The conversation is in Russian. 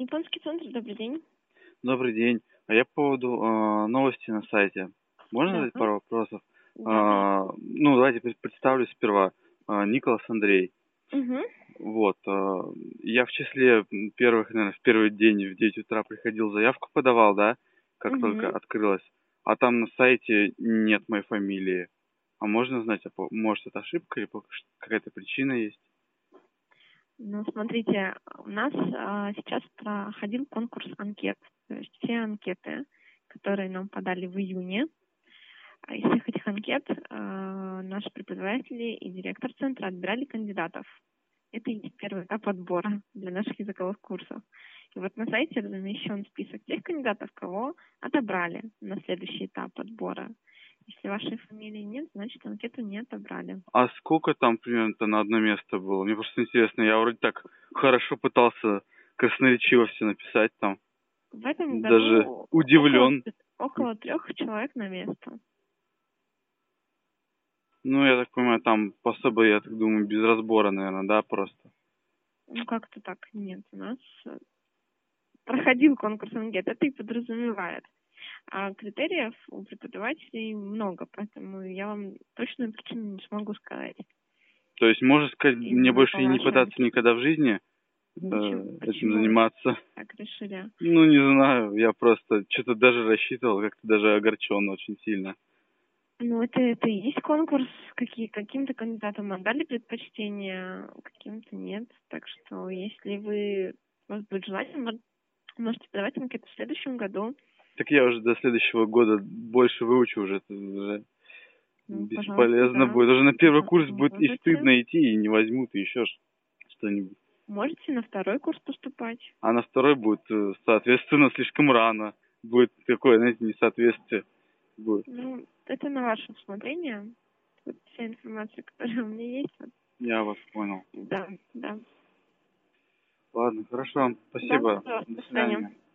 Японский центр, добрый день. Добрый день. А я по поводу новости на сайте. Можно Да, задать пару вопросов? да, пожалуйста. Давайте представлюсь сперва. Николас Андрей. Угу, Вот. Я в числе первых, наверное, в первый день в 9 утра приходил, заявку подавал, да, как только угу. открылось. А там на сайте нет моей фамилии. А можно знать, может, это ошибка или какая-то причина есть? Ну, смотрите, у нас сейчас проходил конкурс анкет. То есть все анкеты, которые нам подали в июне, из всех этих анкет наши преподаватели и директор центра отбирали кандидатов. Это и есть первый этап отбора для наших языковых курсов. И вот на сайте размещен список тех кандидатов, кого отобрали на следующий этап отбора. Если вашей фамилии нет, значит анкету не отобрали. А сколько там примерно-то на одно место было? Мне просто интересно. Я вроде так хорошо пытался красноречиво все написать там. В этом Даже году удивлен. около 3 человек на место. Ну, я так понимаю, там особо, я так думаю, без разбора, наверное, да, просто. Ну, как-то так нет. У нас проходил конкурс анкет, это и подразумевает. А критериев у преподавателей много, поэтому я вам точную причину не смогу сказать. То есть, можно сказать, мне Именно по больше и не вашей пытаться анкете. никогда в жизни этим Почему вы заниматься. так решили? Ну, не знаю, я просто что-то даже рассчитывал, как-то даже огорчен очень сильно. Ну, это и есть конкурс. Каким-то кандидатам отдали предпочтение, каким-то нет. Так что, если у вас будет желание, можете подавать анкету в следующем году. Так я уже до следующего года больше выучу уже, это уже Ну, пожалуйста, бесполезно да. будет. Уже на первый курс будет и Можете. стыдно идти, и не возьмут, и еще что-нибудь. Можете на второй курс поступать. А на второй будет, соответственно, слишком рано. Будет такое, знаете, несоответствие. Будет. Ну, это на ваше усмотрение. Вот вся информация, которая у меня есть. Вот. Я вас понял. Да, да. Ладно, хорошо. Да, Спасибо. пожалуйста, До до свидания. свидания.